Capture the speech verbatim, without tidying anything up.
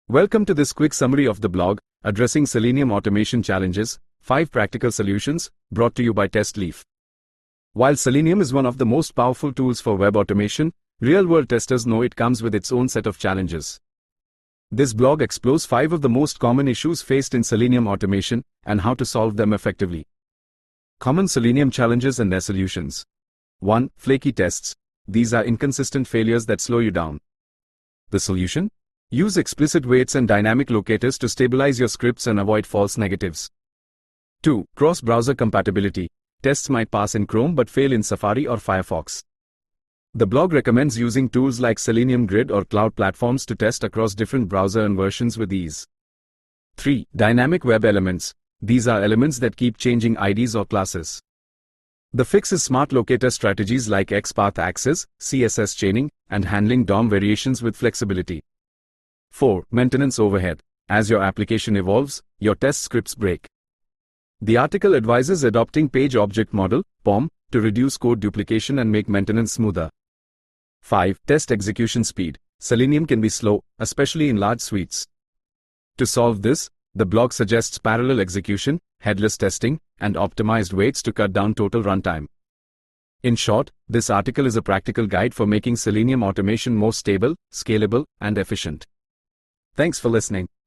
Welcome to this quick summary of the blog, Addressing Selenium Automation Challenges, five Practical Solutions, brought to you by TestLeaf. While Selenium is one of the most powerful tools for web automation, real-world testers know it comes with its own set of challenges. This blog explores five of the most common issues faced in Selenium automation and how to solve them effectively. Common Selenium challenges and their solutions. one. Flaky tests. These are inconsistent failures that slow you down. The solution? Use explicit waits and dynamic locators to stabilize your scripts and avoid false negatives. two. Cross-browser compatibility. Tests might pass in Chrome but fail in Safari or Firefox. The blog recommends using tools like Selenium Grid or Cloud Platforms to test across different browser and versions with ease. three. Dynamic web elements. These are elements that keep changing I Ds or classes. The fix is smart locator strategies like XPath access, C S S chaining, and handling D O M variations with flexibility. four. Maintenance overhead. As your application evolves, your test scripts break. The article advises adopting Page Object Model, P O M, to reduce code duplication and make maintenance smoother. five. Test execution speed. Selenium can be slow, especially in large suites. To solve this, the blog suggests parallel execution, headless testing, and optimized waits to cut down total runtime. In short, this article is a practical guide for making Selenium automation more stable, scalable, and efficient. Thanks for listening.